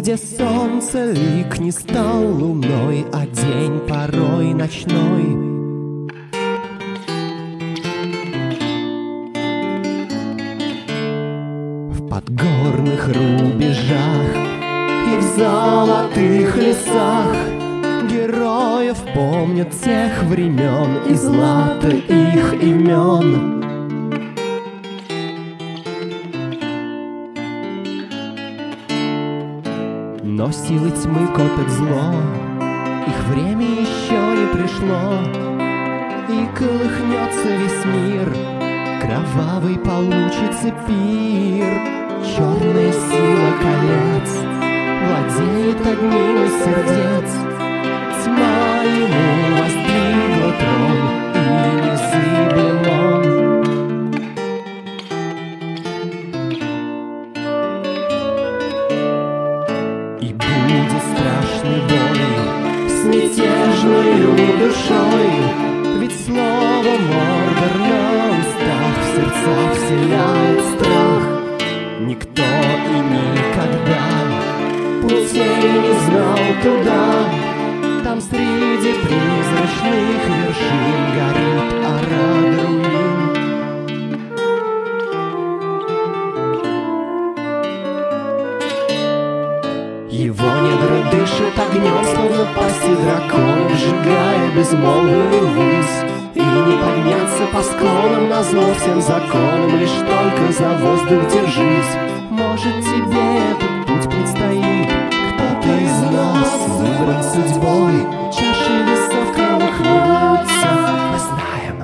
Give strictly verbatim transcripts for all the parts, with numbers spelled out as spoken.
где солнце лик не стал луной, а день порой ночной. В подгорных рубежах и в золотых лесах героев помнят тех времен и злато их имен. Но силы тьмы копят зло, их время еще не пришло, и колыхнется весь мир, кровавый получится пир. Черная сила колец владеет одним из сердец, тьма ему воздвигла трон, и незыблем он. И будет страшной болью с мятежною душой, ведь слово Мордор на устах в сердца вселяет страх. Никто и никогда путей не знал туда, там среди призрачных вершин горит орда руин. Его недра дышит огнем, словно пасти дракона, сжигая безмолвную высь. И не подняться по склонам назло всем законам, лишь только за воздух держись. Может, тебе этот путь предстоит, кто-то из нас выбран судьбой, чаши весов колыхнутся, мы знаем.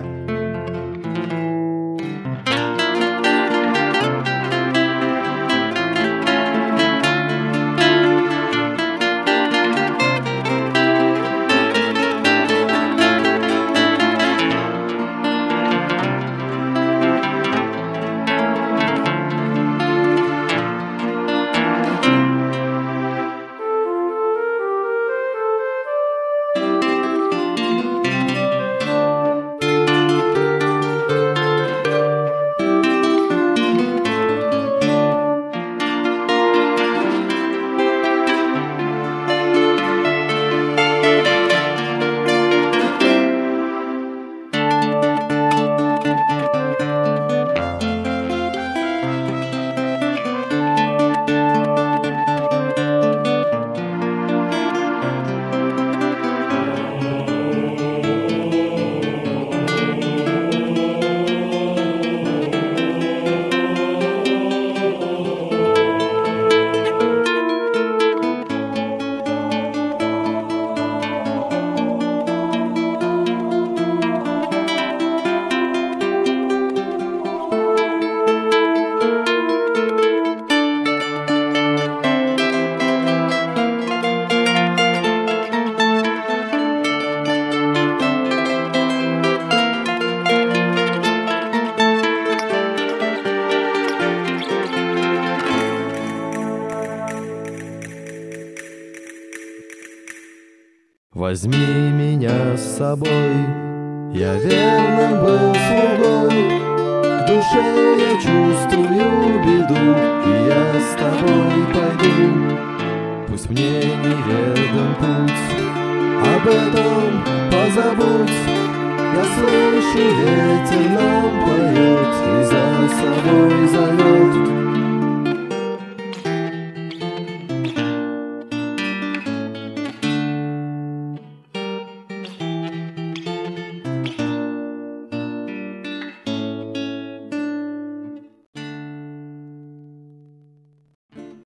Возьми меня с собой, я верным был слугой. В душе я чувствую беду, и я с тобой пойду. Пусть мне неведом путь, об этом позабудь. Я слышу, ветер нам поет и за собой зовет.